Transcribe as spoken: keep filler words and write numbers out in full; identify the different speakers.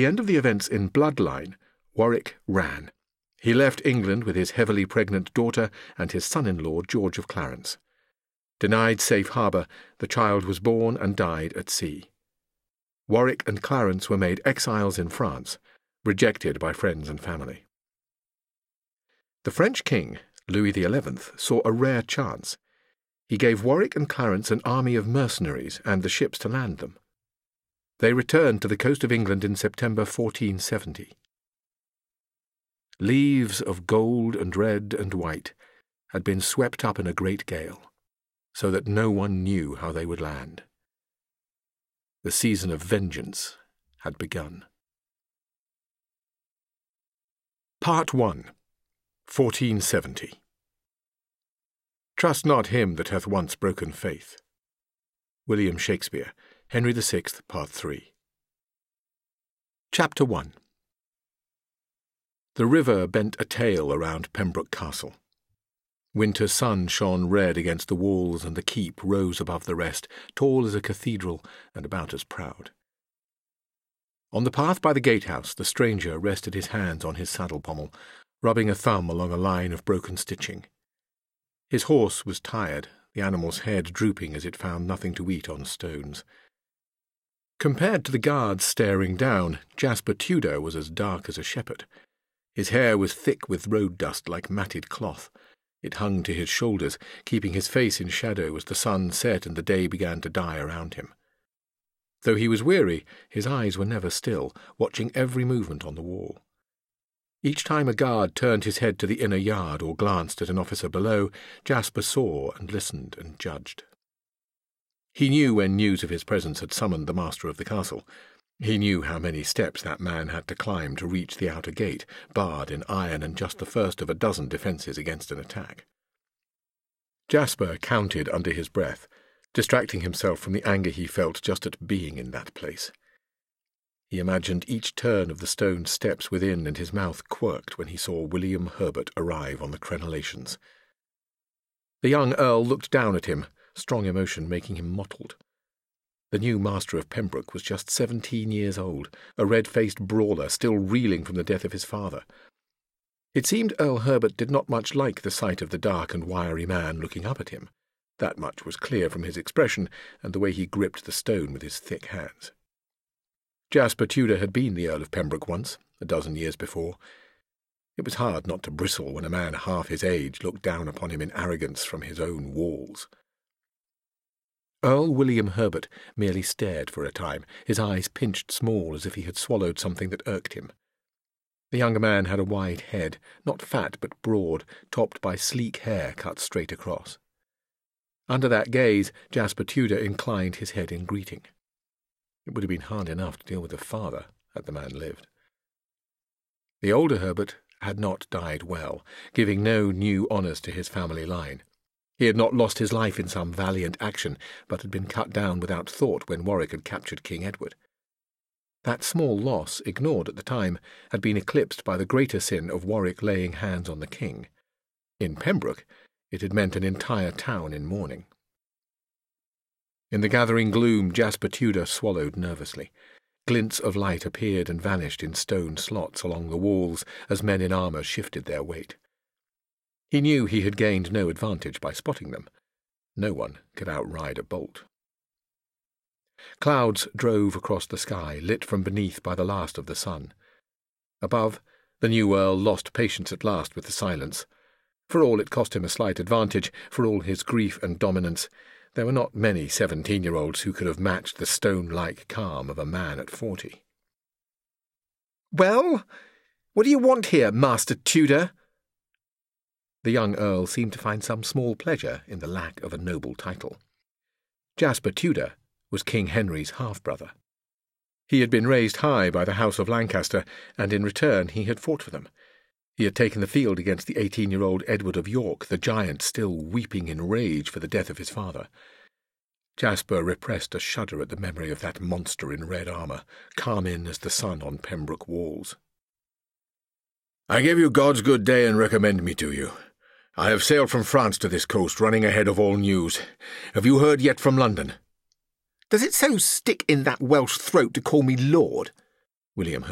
Speaker 1: the end of the events in Bloodline, Warwick ran. He left England with his heavily pregnant daughter and his son-in-law George of Clarence. Denied safe harbour, the child was born and died at sea. Warwick and Clarence were made exiles in France, rejected by friends and family. The French king, Louis the Eleventh, saw a rare chance. He gave Warwick and Clarence an army of mercenaries and the ships to land them. They returned to the coast of England in September fourteen seventy. Leaves of gold and red and white had been swept up in a great gale, so that no one knew how they would land. The season of vengeance had begun. Part one. fourteen seventy. Trust not him that hath once broken faith. William Shakespeare, Henry the Sixth, Part three. Chapter one. The river bent a tail around Pembroke Castle. Winter sun shone red against the walls, and the keep rose above the rest, tall as a cathedral and about as proud. On the path by the gatehouse the stranger rested his hands on his saddle-pommel, rubbing a thumb along a line of broken stitching. His horse was tired, the animal's head drooping as it found nothing to eat on stones. Compared to the guards staring down, Jasper Tudor was as dark as a shepherd. His hair was thick with road dust like matted cloth. It hung to his shoulders, keeping his face in shadow as the sun set and the day began to die around him. Though he was weary, his eyes were never still, watching every movement on the wall. Each time a guard turned his head to the inner yard or glanced at an officer below, Jasper saw and listened and judged. He knew when news of his presence had summoned the master of the castle. He knew how many steps that man had to climb to reach the outer gate, barred in iron and just the first of a dozen defences against an attack. Jasper counted under his breath, distracting himself from the anger he felt just at being in that place. He imagined each turn of the stone steps within, and his mouth quirked when he saw William Herbert arrive on the crenellations. The young earl looked down at him, strong emotion making him mottled. The new master of Pembroke was just seventeen years old, a red-faced brawler still reeling from the death of his father. It seemed Earl Herbert did not much like the sight of the dark and wiry man looking up at him. That much was clear from his expression and the way he gripped the stone with his thick hands. Jasper Tudor had been the Earl of Pembroke once, a dozen years before. It was hard not to bristle when a man half his age looked down upon him in arrogance from his own walls. Earl William Herbert merely stared for a time, his eyes pinched small as if he had swallowed something that irked him. The younger man had a wide head, not fat but broad, topped by sleek hair cut straight across. Under that gaze, Jasper Tudor inclined his head in greeting. It would have been hard enough to deal with a father, had the man lived. The older Herbert had not died well, giving no new honours to his family line. He had not lost his life in some valiant action, but had been cut down without thought when Warwick had captured King Edward. That small loss, ignored at the time, had been eclipsed by the greater sin of Warwick laying hands on the king. In Pembroke, it had meant an entire town in mourning. In the gathering gloom, Jasper Tudor swallowed nervously. Glints of light appeared and vanished in stone slots along the walls as men in armour shifted their weight. He knew he had gained no advantage by spotting them. No one could outride a bolt. Clouds drove across the sky, lit from beneath by the last of the sun. Above, the new earl lost patience at last with the silence. For all it cost him a slight advantage, for all his grief and dominance, there were not many seventeen-year-olds who could have matched the stone-like calm of a man at forty. "Well, what do you want here, Master Tudor?" The young earl seemed to find some small pleasure in the lack of a noble title. Jasper Tudor was King Henry's half-brother. He had been raised high by the House of Lancaster, and in return he had fought for them. He had taken the field against the eighteen-year-old Edward of York, the giant still weeping in rage for the death of his father. Jasper repressed a shudder at the memory of that monster in red armour, carmine as the sun on Pembroke walls. "I give you God's good day and recommend me to you. I have sailed from France to this coast, running ahead of all news. Have you heard yet from London?" "Does it so stick in that Welsh throat to call me lord?" William